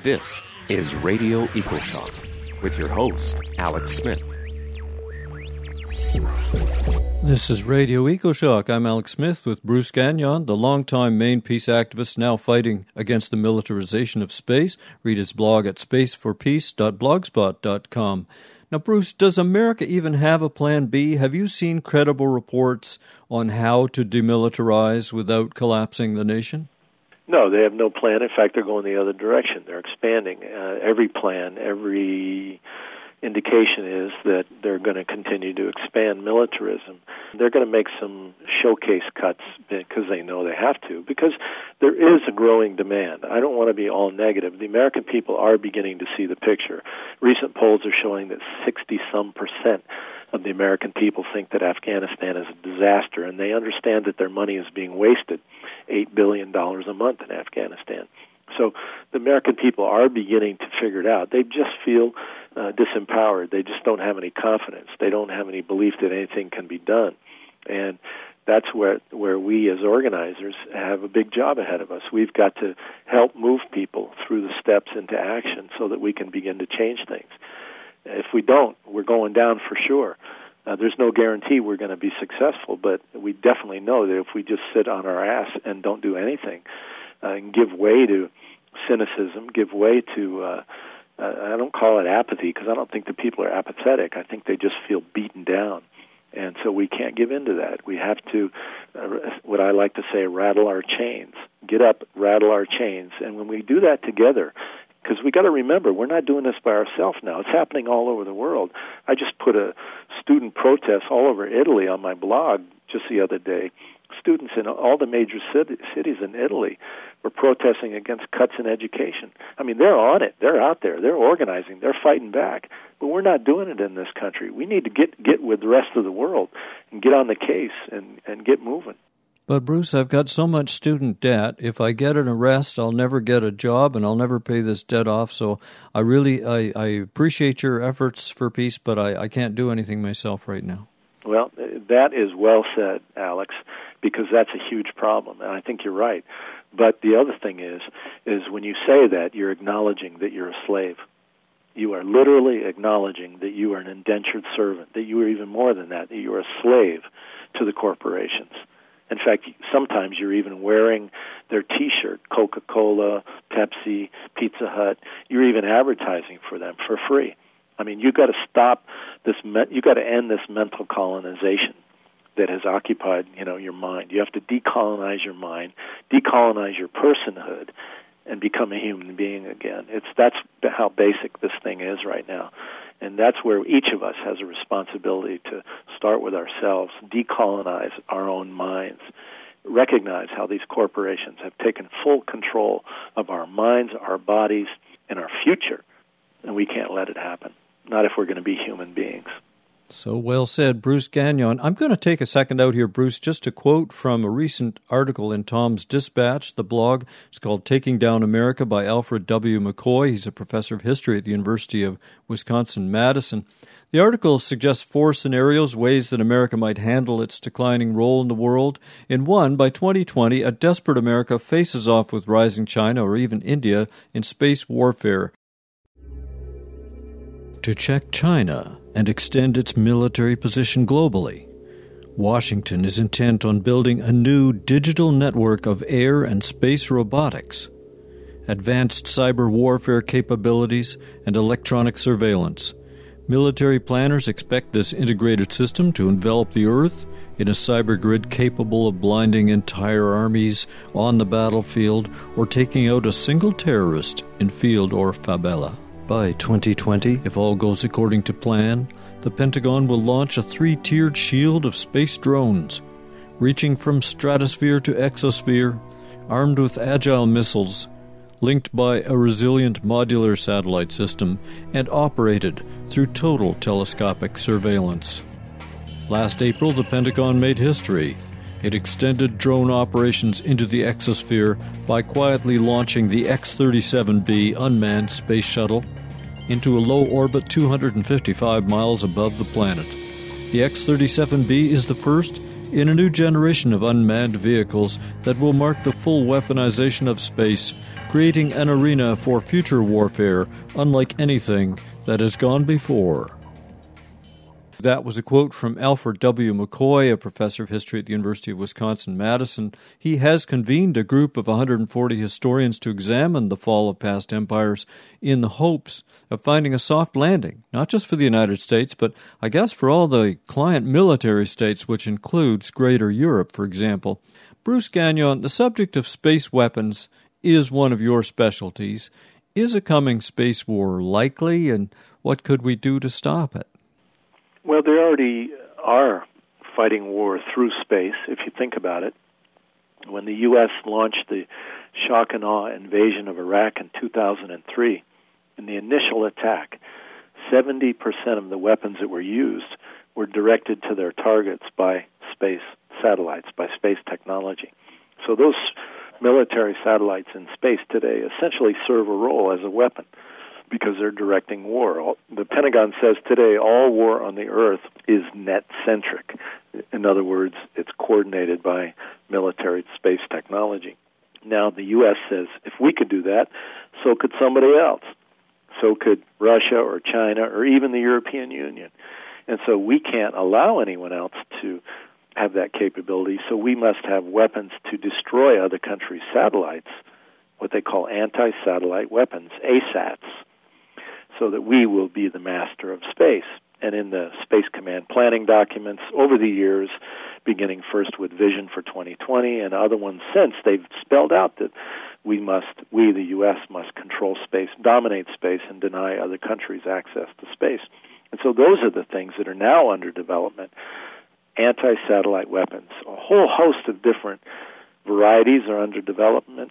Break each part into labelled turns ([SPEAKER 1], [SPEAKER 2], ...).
[SPEAKER 1] This is Radio EcoShock with your host, Alex Smith.
[SPEAKER 2] This is Radio EcoShock. I'm Alex Smith with Bruce Gagnon, the longtime Maine peace activist now fighting against the militarization of space. Read his blog at spaceforpeace.blogspot.com. Now, Bruce, does America even have a plan B? Have you seen credible reports on how to demilitarize without collapsing the nation?
[SPEAKER 3] No, they have no plan. In fact, they're going the other direction. They're expanding. Every plan, every indication is that they're going to continue to expand militarism. They're going to make some showcase cuts because they know they have to, because there is a growing demand. I don't want to be all negative. The American people are beginning to see the picture. Recent polls are showing that 60-some% of the American people think that Afghanistan is a disaster, and they understand that their money is being wasted, $8 billion a month in Afghanistan. So the American people are beginning to figure it out. They just feel disempowered. They just don't have any confidence. They don't have any belief that anything can be done. And that's where we as organizers have a big job ahead of us. We've got to help move people through the steps into action so that we can begin to change things. If we don't, we're going down for sure. There's no guarantee we're going to be successful, but we definitely know that if we just sit on our ass and don't do anything, and give way to cynicism, give way to, I don't call it apathy, because I don't think the people are apathetic. I think they just feel beaten down. And so we can't give in to that. We have to, what I like to say, rattle our chains. Get up, rattle our chains. And when we do that together, because we got to remember, we're not doing this by ourselves now. It's happening all over the world. I just put a student protest all over Italy on my blog just the other day. Students in all the major cities in Italy were protesting against cuts in education. I mean, they're on it. They're out there. They're organizing. They're fighting back. But we're not doing it in this country. We need to get with the rest of the world and get on the case and get moving.
[SPEAKER 2] But, Bruce, I've got so much student debt. If I get an arrest, I'll never get a job, and I'll never pay this debt off. So I appreciate your efforts for peace, but I can't do anything myself right now.
[SPEAKER 3] Well, that is well said, Alex, because that's a huge problem, and I think you're right. But the other thing is when you say that, you're acknowledging that you're a slave. You are literally acknowledging that you are an indentured servant, that you are even more than that you are a slave to the corporations. In fact, sometimes you're even wearing their T-shirt, Coca-Cola, Pepsi, Pizza Hut. You're even advertising for them for free. I mean, you've got to stop this. You've got to end this mental colonization that has occupied, your mind. You have to decolonize your mind, decolonize your personhood, and become a human being again. That's how basic this thing is right now. And that's where each of us has a responsibility to start with ourselves, decolonize our own minds, recognize how these corporations have taken full control of our minds, our bodies, and our future. And we can't let it happen, not if we're going to be human beings.
[SPEAKER 2] So well said, Bruce Gagnon. I'm going to take a second out here, Bruce, just to quote from a recent article in Tom's Dispatch, the blog. It's called Taking Down America by Alfred W. McCoy. He's a professor of history at the University of Wisconsin-Madison. The article suggests 4 scenarios, ways that America might handle its declining role in the world. In one, by 2020, a desperate America faces off with rising China or even India in space warfare. To check China and extend its military position globally, Washington is intent on building a new digital network of air and space robotics, advanced cyber warfare capabilities, and electronic surveillance. Military planners expect this integrated system to envelop the Earth in a cyber grid capable of blinding entire armies on the battlefield or taking out a single terrorist in field or favela. By 2020, if all goes according to plan, the Pentagon will launch a 3-tiered shield of space drones, reaching from stratosphere to exosphere, armed with agile missiles, linked by a resilient modular satellite system, and operated through total telescopic surveillance. Last April, the Pentagon made history. It extended drone operations into the exosphere by quietly launching the X-37B unmanned space shuttle into a low orbit 255 miles above the planet. The X-37B is the first in a new generation of unmanned vehicles that will mark the full weaponization of space, creating an arena for future warfare unlike anything that has gone before. That was a quote from Alfred W. McCoy, a professor of history at the University of Wisconsin-Madison. He has convened a group of 140 historians to examine the fall of past empires in the hopes of finding a soft landing, not just for the United States, but I guess for all the client military states, which includes Greater Europe, for example. Bruce Gagnon, the subject of space weapons is one of your specialties. Is a coming space war likely, and what could we do to stop it?
[SPEAKER 3] Well, there already are fighting war through space, if you think about it. When the U.S. launched the shock and awe invasion of Iraq in 2003, in the initial attack, 70% of the weapons that were used were directed to their targets by space satellites, by space technology. So those military satellites in space today essentially serve a role as a weapon, because they're directing war. The Pentagon says today all war on the Earth is net-centric. In other words, it's coordinated by military space technology. Now, the U.S. says if we could do that, so could somebody else. So could Russia or China or even the European Union. And so we can't allow anyone else to have that capability, so we must have weapons to destroy other countries' satellites, what they call anti-satellite weapons, ASATs, so that we will be the master of space. And in the Space Command planning documents over the years, beginning first with Vision for 2020 and other ones since, they've spelled out that we, the U.S., must control space, dominate space, and deny other countries access to space. And so those are the things that are now under development. Anti-satellite weapons. A whole host of different varieties are under development.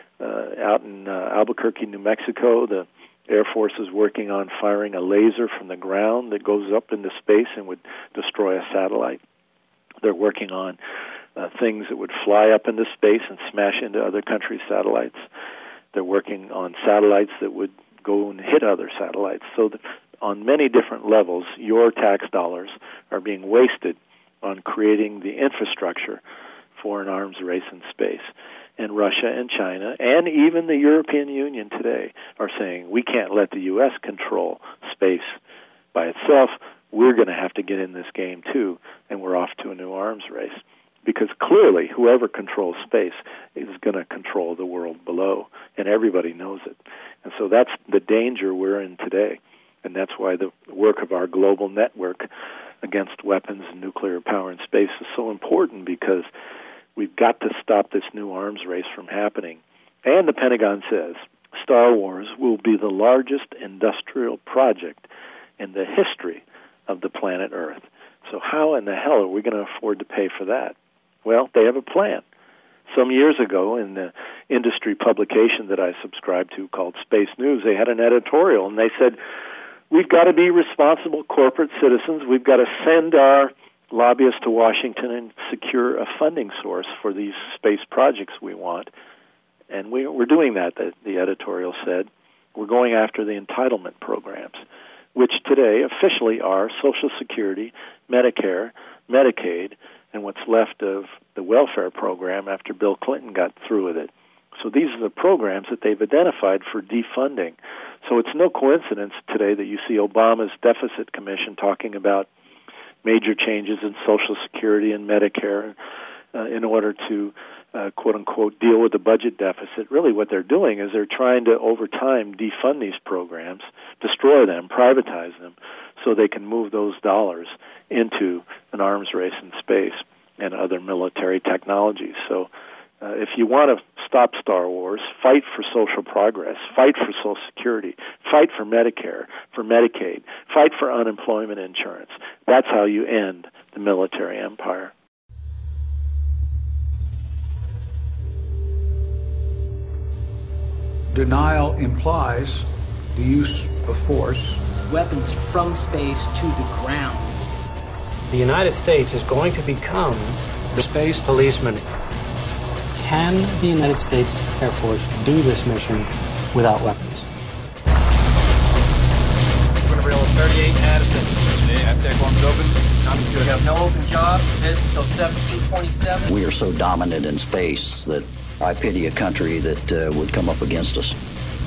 [SPEAKER 3] Out in Albuquerque, New Mexico, the Air Force is working on firing a laser from the ground that goes up into space and would destroy a satellite. They're working on things that would fly up into space and smash into other countries' satellites. They're working on satellites that would go and hit other satellites. So that on many different levels, your tax dollars are being wasted on creating the infrastructure for an arms race in space. And Russia and China and even the European Union today are saying we can't let the U.S. control space by itself. We're going to have to get in this game too, and we're off to a new arms race. Because clearly whoever controls space is going to control the world below, and everybody knows it. And so that's the danger we're in today. And that's why the work of our global network against weapons and nuclear power in space is so important, because we've got to stop this new arms race from happening. And the Pentagon says Star Wars will be the largest industrial project in the history of the planet Earth. So how in the hell are we going to afford to pay for that? Well, they have a plan. Some years ago, in the industry publication that I subscribe to called Space News, they had an editorial, and they said, we've got to be responsible corporate citizens. We've got to send our lobbyists to Washington and secure a funding source for these space projects we want. And we're doing that, the editorial said. We're going after the entitlement programs, which today officially are Social Security, Medicare, Medicaid, and what's left of the welfare program after Bill Clinton got through with it. So these are the programs that they've identified for defunding. So it's no coincidence today that you see Obama's Deficit Commission talking about major changes in Social Security and Medicare in order to, quote-unquote, deal with the budget deficit. Really what they're doing is they're trying to, over time, defund these programs, destroy them, privatize them, so they can move those dollars into an arms race in space and other military technologies. So if you want to stop Star Wars, fight for social progress, fight for Social Security, fight for Medicare, for Medicaid, fight for unemployment insurance. That's how you end the military empire.
[SPEAKER 4] Denial implies the use of force.
[SPEAKER 5] Weapons from space to the ground.
[SPEAKER 6] The United States is going to become the space policeman.
[SPEAKER 7] Can the United States Air Force do this mission without weapons?
[SPEAKER 8] We're going to reel 38 Addison. Attack one's open. We have no open jobs until 1727.
[SPEAKER 9] We are so dominant in space that I pity a country that would come up against us.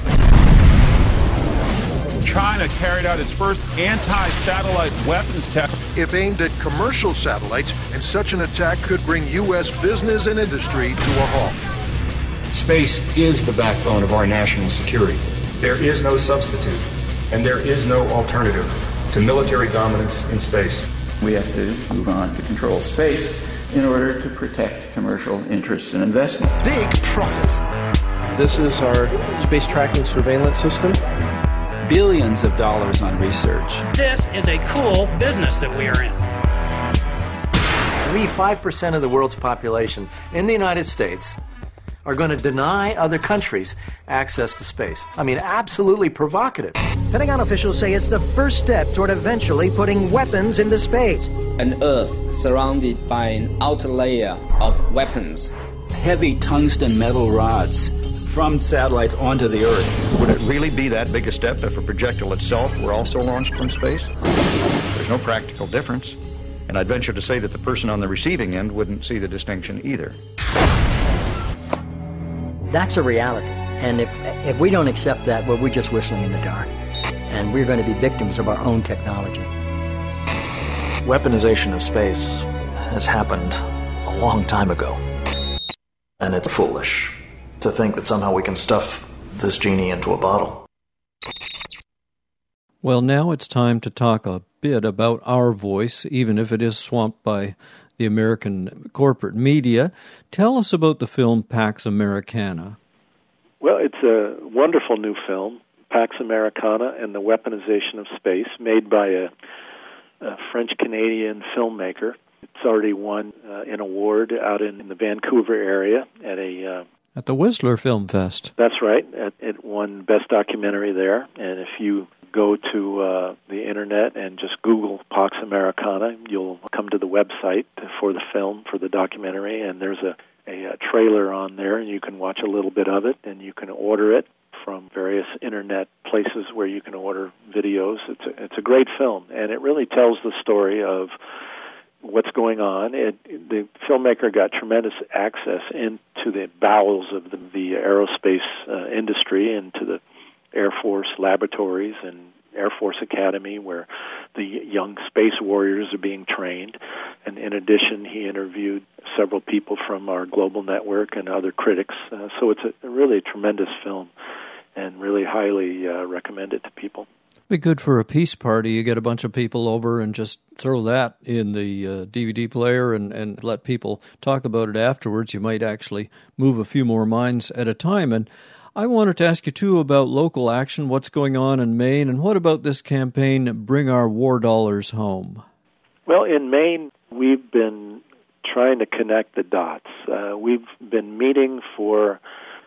[SPEAKER 10] China carried out its first anti-satellite weapons test.
[SPEAKER 4] If aimed at commercial satellites, and such an attack could bring U.S. business and industry to a halt.
[SPEAKER 11] Space is the backbone of our national security.
[SPEAKER 12] There is no substitute, and there is no alternative to military dominance in space.
[SPEAKER 13] We have to move on to control space in order to protect commercial interests and investment.
[SPEAKER 14] Big profits.
[SPEAKER 15] This is our space tracking surveillance system.
[SPEAKER 16] Billions of dollars on research.
[SPEAKER 17] This is a cool business that we are in.
[SPEAKER 15] We, 5% of the world's population in the United States, are going to deny other countries access to space. I mean, absolutely provocative.
[SPEAKER 18] Pentagon officials say it's the first step toward eventually putting weapons into space.
[SPEAKER 19] An Earth surrounded by an outer layer of weapons.
[SPEAKER 16] Heavy tungsten metal rods from satellites onto the Earth.
[SPEAKER 12] Would it really be that big a step if a projectile itself were also launched from space? There's no practical difference. And I'd venture to say that the person on the receiving end wouldn't see the distinction either.
[SPEAKER 5] That's a reality. And if we don't accept that, well, we're just whistling in the dark. And we're going to be victims of our own technology.
[SPEAKER 20] Weaponization of space has happened a long time ago. And it's foolish to think that somehow we can stuff this genie into a bottle.
[SPEAKER 2] Well, now it's time to talk a bit about our voice, even if it is swamped by the American corporate media. Tell us about the film Pax Americana.
[SPEAKER 3] Well, it's a wonderful new film, Pax Americana and the Weaponization of Space, made by a French-Canadian filmmaker. It's already won an award out in the Vancouver area
[SPEAKER 2] at the Whistler Film Fest.
[SPEAKER 3] That's right. It won Best Documentary there. And if you go to the internet and just Google Pax Americana, you'll come to the website for the film, for the documentary, and there's a trailer on there, and you can watch a little bit of it, and you can order it from various internet places where you can order videos. It's a great film, and it really tells the story of what's going on. The filmmaker got tremendous access into the bowels of the aerospace industry, into the Air Force laboratories and Air Force Academy, where the young space warriors are being trained. And in addition, he interviewed several people from our global network and other critics. So it's a really tremendous film and really highly recommended to people.
[SPEAKER 2] Be good for a peace party. You get a bunch of people over and just throw that in the DVD player and let people talk about it afterwards. You might actually move a few more minds at a time. And I wanted to ask you, too, about local action, what's going on in Maine, and what about this campaign, Bring Our War Dollars Home?
[SPEAKER 3] Well, in Maine, we've been trying to connect the dots. We've been meeting for,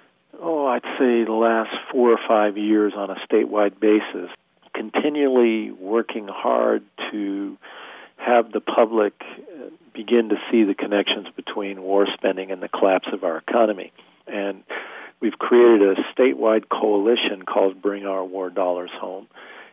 [SPEAKER 3] I'd say the last 4 or 5 years on a statewide basis, continually working hard to have the public begin to see the connections between war spending and the collapse of our economy. And we've created a statewide coalition called Bring Our War Dollars Home,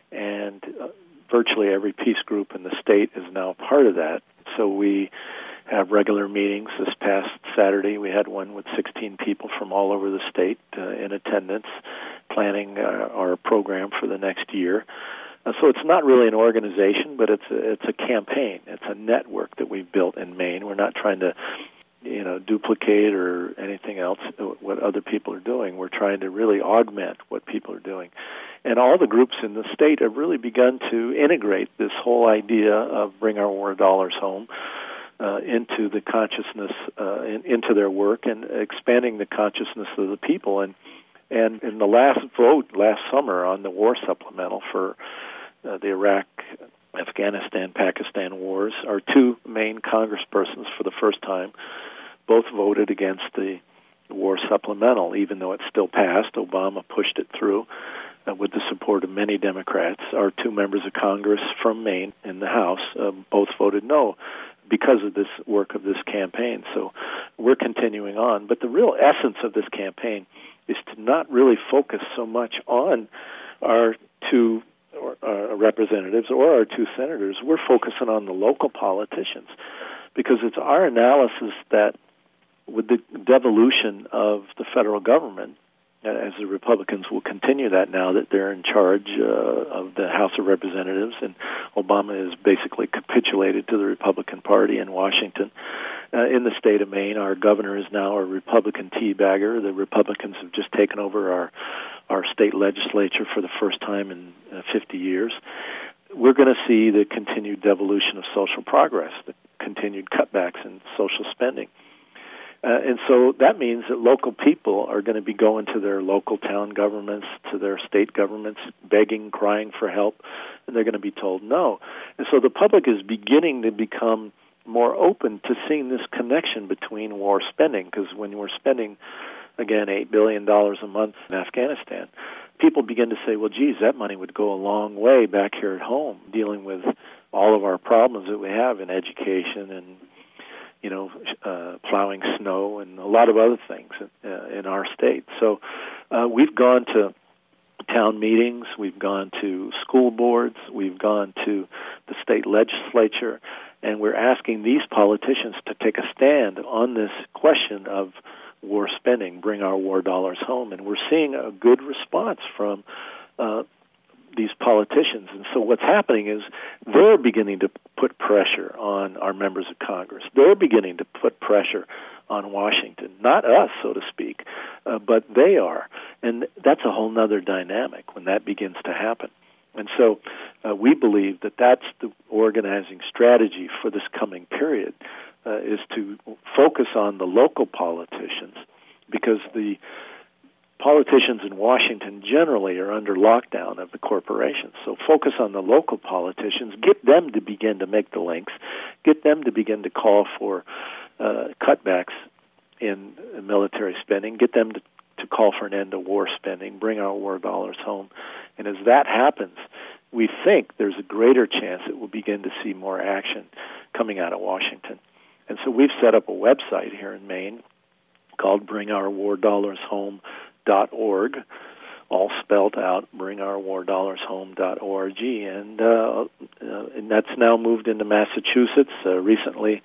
[SPEAKER 3] and virtually every peace group in the state is now part of that. So we have regular meetings. This past Saturday we had one with 16 people from all over the state in attendance, planning our program for the next year. So it's not really an organization, but it's a campaign. It's a network that we've built in Maine. We're not trying to duplicate or anything else what other people are doing. We're trying to really augment what people are doing. And all the groups in the state have really begun to integrate this whole idea of Bring Our War Dollars Home into the consciousness, into their work, and expanding the consciousness of the people. And in the last vote last summer on the war supplemental for the Iraq, Afghanistan, Pakistan wars, our two main congresspersons for the first time both voted against the war supplemental, even though it still passed. Obama pushed it through with the support of many Democrats. Our two members of Congress from Maine in the House both voted no because of this work of this campaign. So we're continuing on. But the real essence of this campaign is to not really focus so much on our two representatives or our 2 senators, we're focusing on the local politicians, because it's our analysis that with the devolution of the federal government, as the Republicans will continue that now that they're in charge of the House of Representatives, and Obama has basically capitulated to the Republican Party in Washington. In the state of Maine, our governor is now a Republican teabagger. The Republicans have just taken over our state legislature for the first time in 50 years. We're going to see the continued devolution of social progress, the continued cutbacks in social spending. And so that means that local people are going to be going to their local town governments, to their state governments, begging, crying for help, and they're going to be told no. And so the public is beginning to become more open to seeing this connection between war spending, because when we're spending, again, $8 billion a month in Afghanistan, people begin to say, well, geez, that money would go a long way back here at home, dealing with all of our problems that we have in education and plowing snow and a lot of other things in our state. So we've gone to town meetings, we've gone to school boards, we've gone to the state legislature, and we're asking these politicians to take a stand on this question of war spending, bring our war dollars home. And we're seeing a good response from these politicians. And so what's happening is they're beginning to put pressure on our members of Congress. They're beginning to put pressure on Washington. Not us, so to speak, but they are. And that's a whole other dynamic when that begins to happen. And so we believe that that's the organizing strategy for this coming period, is to focus on the local politicians, because the politicians in Washington generally are under lockdown of the corporations. So focus on the local politicians, get them to begin to make the links, get them to begin to call for cutbacks in military spending, get them to call for an end to war spending, bring our war dollars home. And as that happens, we think there's a greater chance that we'll begin to see more action coming out of Washington. And so we've set up a website here in Maine called BringOurWarDollarsHome.org, all spelled out, BringOurWarDollarsHome.org, and that's now moved into Massachusetts. Recently,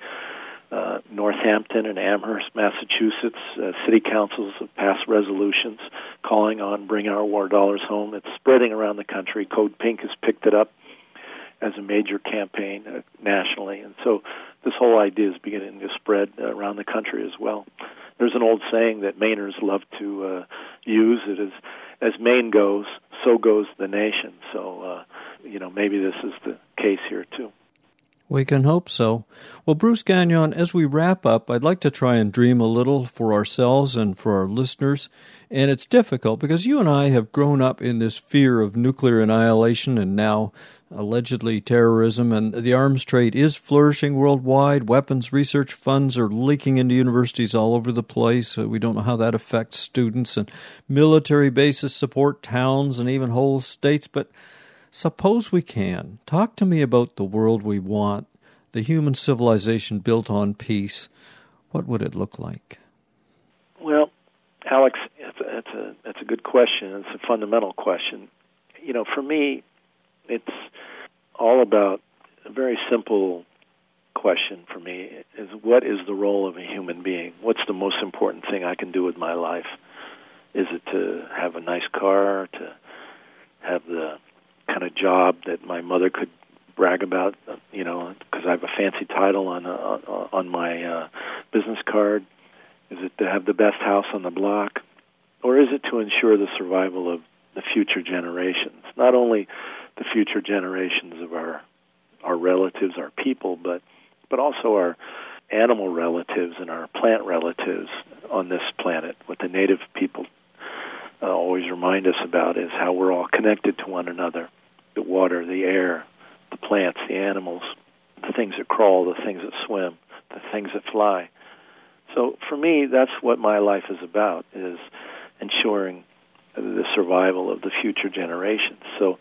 [SPEAKER 3] Northampton and Amherst, Massachusetts, city councils have passed resolutions calling on Bring Our War Dollars Home. It's spreading around the country. Code Pink has picked it up as a major campaign nationally, and so this whole idea is beginning to spread around the country as well. There's an old saying that Mainers love to use. It is, as Maine goes, so goes the nation. So, maybe this is the case here, too.
[SPEAKER 2] We can hope so. Well, Bruce Gagnon, as we wrap up, I'd like to try and dream a little for ourselves and for our listeners. And it's difficult because you and I have grown up in this fear of nuclear annihilation and now allegedly terrorism, and the arms trade is flourishing worldwide. Weapons research funds are leaking into universities all over the place. We don't know how that affects students, and military bases support towns and even whole states. But suppose we can. Talk to me about the world we want, the human civilization built on peace. What would it look like?
[SPEAKER 3] Well, Alex, that's a good question. It's a fundamental question. For me, it's all about a very simple question for me, is what is the role of a human being? What's the most important thing I can do with my life? Is it to have a nice car, to have the kind of job that my mother could brag about, because I have a fancy title on my business card? Is it to have the best house on the block? Or is it to ensure the survival of the future generations? Not only the future generations of our relatives, our people, but also our animal relatives and our plant relatives on this planet. What the native people always remind us about is how we're all connected to one another. The water, the air, the plants, the animals, the things that crawl, the things that swim, the things that fly. So for me, that's what my life is about, is ensuring the survival of the future generations. So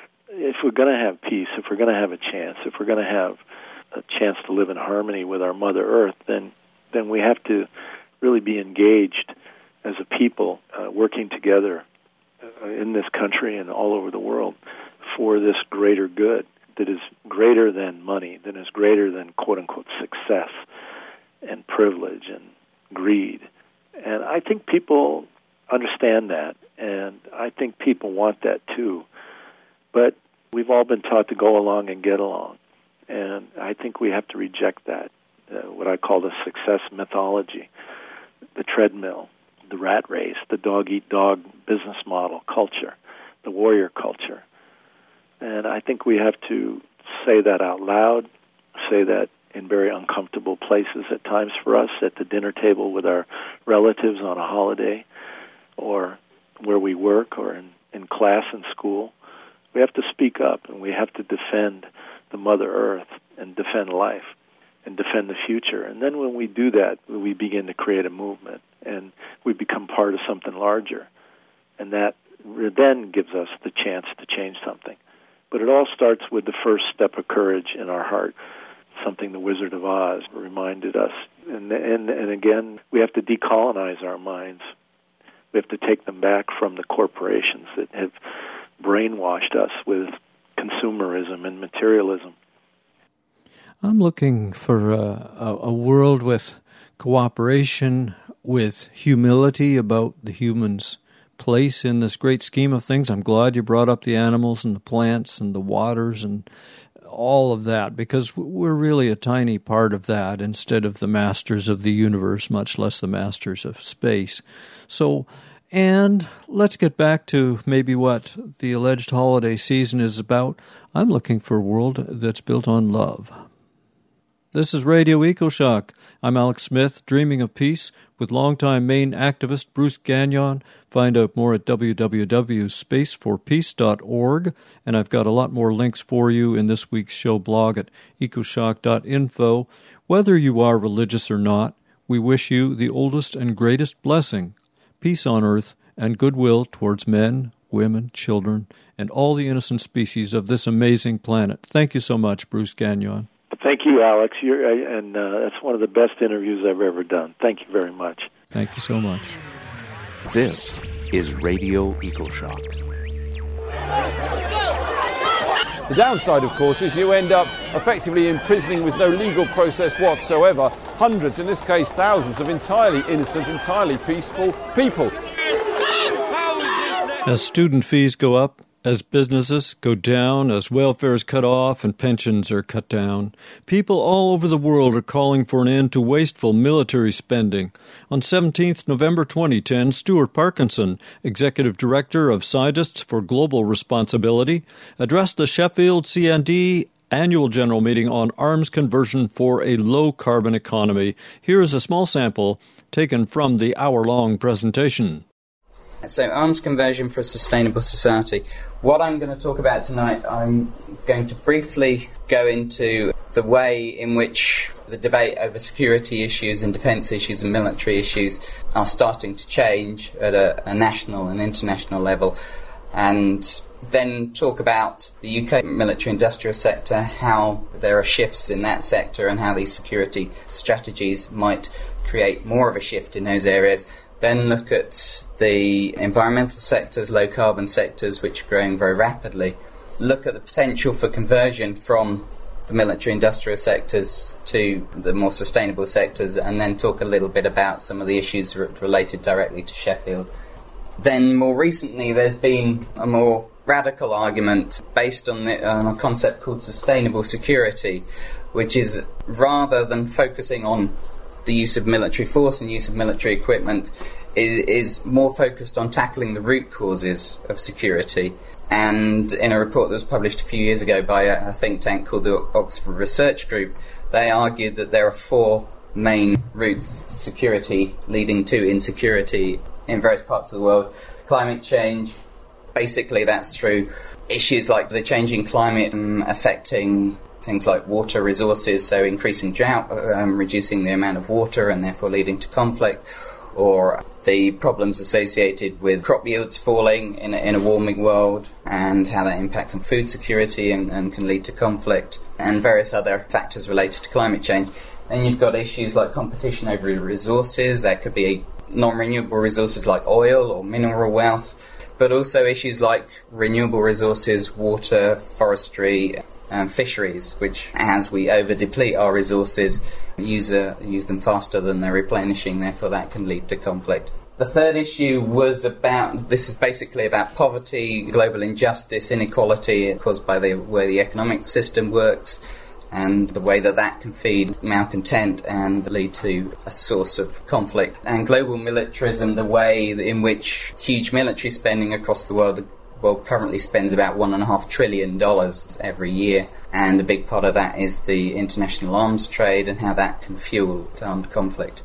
[SPEAKER 3] if we're going to have peace, if we're going to have a chance, if we're going to have a chance to live in harmony with our Mother Earth, then we have to really be engaged as a people, working together in this country and all over the world for this greater good that is greater than money, that is greater than quote-unquote success and privilege and greed. And I think people understand that, and I think people want that too. But we've all been taught to go along and get along, and I think we have to reject that, what I call the success mythology, the treadmill, the rat race, the dog-eat-dog business model culture, the warrior culture. And I think we have to say that out loud, say that in very uncomfortable places at times for us, at the dinner table with our relatives on a holiday, or where we work, or in class and school. We have to speak up, and we have to defend the Mother Earth and defend life and defend the future. And then when we do that, we begin to create a movement, and we become part of something larger. And that then gives us the chance to change something. But it all starts with the first step of courage in our heart, something the Wizard of Oz reminded us. And again, we have to decolonize our minds. We have to take them back from the corporations that have brainwashed us with consumerism and materialism.
[SPEAKER 2] I'm looking for a world with cooperation, with humility about the human's place in this great scheme of things. I'm glad you brought up the animals and the plants and the waters and all of that, because we're really a tiny part of that instead of the masters of the universe, much less the masters of space. So, and let's get back to maybe what the alleged holiday season is about. I'm looking for a world that's built on love. This is Radio EcoShock. I'm Alex Smith, dreaming of peace with longtime Maine activist Bruce Gagnon. Find out more at www.spaceforpeace.org, and I've got a lot more links for you in this week's show blog at ecoshock.info. Whether you are religious or not, we wish you the oldest and greatest blessing, peace on earth and goodwill towards men, women, children, and all the innocent species of this amazing planet. Thank you so much, Bruce Gagnon.
[SPEAKER 3] Thank you, Alex. That's one of the best interviews I've ever done. Thank you very much.
[SPEAKER 2] Thank you so much.
[SPEAKER 1] This is Radio EcoShock.
[SPEAKER 14] The downside, of course, is you end up effectively imprisoning with no legal process whatsoever hundreds, in this case thousands, of entirely innocent, entirely peaceful people.
[SPEAKER 2] As student fees go up, as businesses go down, as welfare is cut off and pensions are cut down, people all over the world are calling for an end to wasteful military spending. On 17th November 2010, Stuart Parkinson, Executive Director of Scientists for Global Responsibility, addressed the Sheffield CND Annual General Meeting on arms conversion for a low-carbon economy. Here is a small sample taken from the hour-long presentation.
[SPEAKER 21] So, arms conversion for a sustainable society. What I'm going to talk about tonight, I'm going to briefly go into the way in which the debate over security issues and defence issues and military issues are starting to change at a national and international level, and then talk about the UK military-industrial sector, how there are shifts in that sector and how these security strategies might create more of a shift in those areas. Then look at the environmental sectors, low-carbon sectors, which are growing very rapidly. Look at the potential for conversion from the military-industrial sectors to the more sustainable sectors, and then talk a little bit about some of the issues related directly to Sheffield. Then, more recently, there's been a more radical argument based on a concept called sustainable security, which is, rather than focusing on the use of military force and use of military equipment, is more focused on tackling the root causes of security. And in a report that was published a few years ago by a think tank called the Oxford Research Group, they argued that there are four main routes of security leading to insecurity in various parts of the world. Climate change, basically that's through issues like the changing climate affecting things like water resources, so increasing drought, reducing the amount of water and therefore leading to conflict, or the problems associated with crop yields falling in a warming world and how that impacts on food security and can lead to conflict, and various other factors related to climate change. Then you've got issues like competition over resources. There could be non-renewable resources like oil or mineral wealth, but also issues like renewable resources, water, forestry, and fisheries, which, as we over-deplete our resources, use them faster than they're replenishing, therefore that can lead to conflict. The third issue this is basically about poverty, global injustice, inequality caused by the way the economic system works, and the way that can feed malcontent and lead to a source of conflict. And global militarism, the way in which huge military spending across the world currently spends about $1.5 trillion every year, and a big part of that is the international arms trade and how that can fuel armed conflict.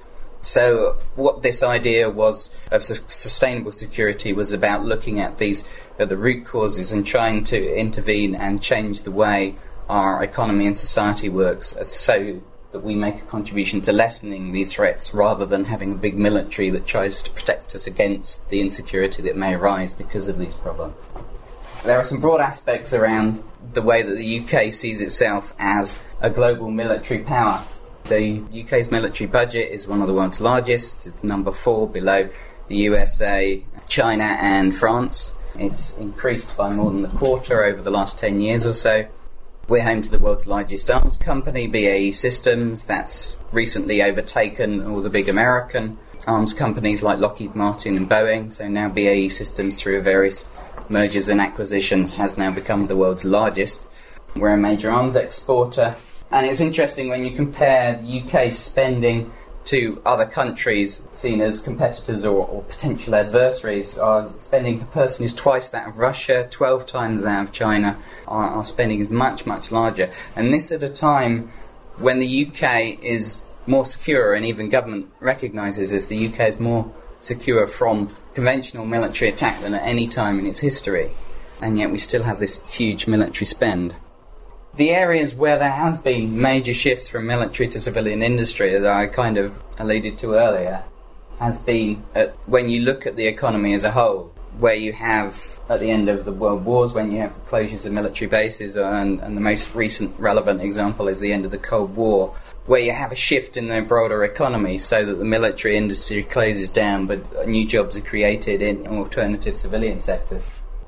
[SPEAKER 21] So what this idea was of sustainable security was about looking at the root causes and trying to intervene and change the way our economy and society works so that we make a contribution to lessening the threats rather than having a big military that tries to protect us against the insecurity that may arise because of these problems. There are some broad aspects around the way that the UK sees itself as a global military power. The UK's military budget is one of the world's largest. It's number 4 below the USA, China and France. It's increased by more than a quarter over the last 10 years or so. We're home to the world's largest arms company, BAE Systems. That's recently overtaken all the big American arms companies like Lockheed Martin and Boeing. So now BAE Systems, through various mergers and acquisitions, has now become the world's largest. We're a major arms exporter. And it's interesting when you compare the UK's spending to other countries seen as competitors or potential adversaries. Our spending per person is twice that of Russia, 12 times that of China. Our spending is much, much larger. And this at a time when the UK is more secure, and even government recognises this, the UK is more secure from conventional military attack than at any time in its history. And yet we still have this huge military spend. The areas where there has been major shifts from military to civilian industry, as I kind of alluded to earlier, has been when you look at the economy as a whole, where you have, at the end of the World Wars, when you have closures of military bases, and the most recent relevant example is the end of the Cold War, where you have a shift in the broader economy so that the military industry closes down but new jobs are created in alternative civilian sectors.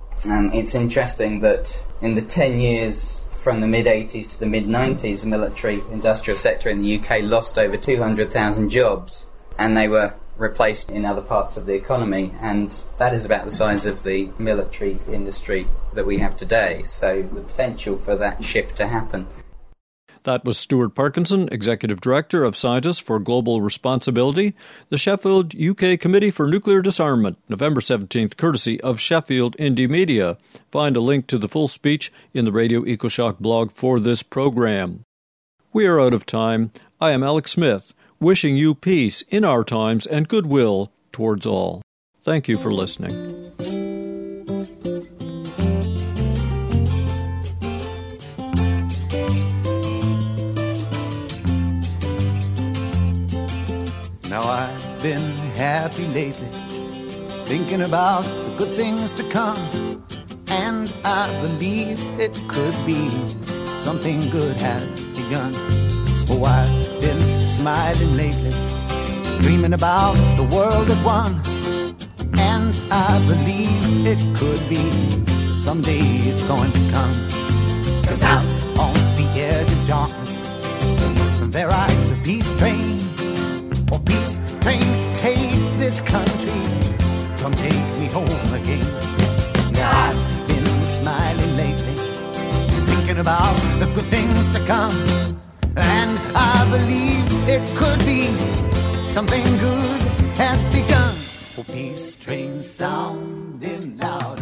[SPEAKER 21] It's interesting that in the 10 years from the mid-80s to the mid-90s, the military industrial sector in the UK lost over 200,000 jobs, and they were replaced in other parts of the economy, and that is about the size of the military industry that we have today. So the potential for that shift to happen.
[SPEAKER 2] That was Stuart Parkinson, Executive Director of Scientists for Global Responsibility, the Sheffield UK Committee for Nuclear Disarmament, November 17th, courtesy of Sheffield Indie Media. Find a link to the full speech in the Radio EcoShock blog for this program. We are out of time. I am Alex Smith, wishing you peace in our times and goodwill towards all. Thank you for listening.
[SPEAKER 6] Now I've been happy lately, thinking about the good things to come, and I believe it could be something good has begun. Oh, I've been smiling lately, dreaming about the world as one, and I believe it could be someday it's going to come. 'Cause out on the edge of darkness there rides the peace train. Oh, peace train, take this country, come take me home again. Now I've been smiling lately, thinking about the good things to come, and I believe it could be something good has begun. Oh, peace train sounding loud.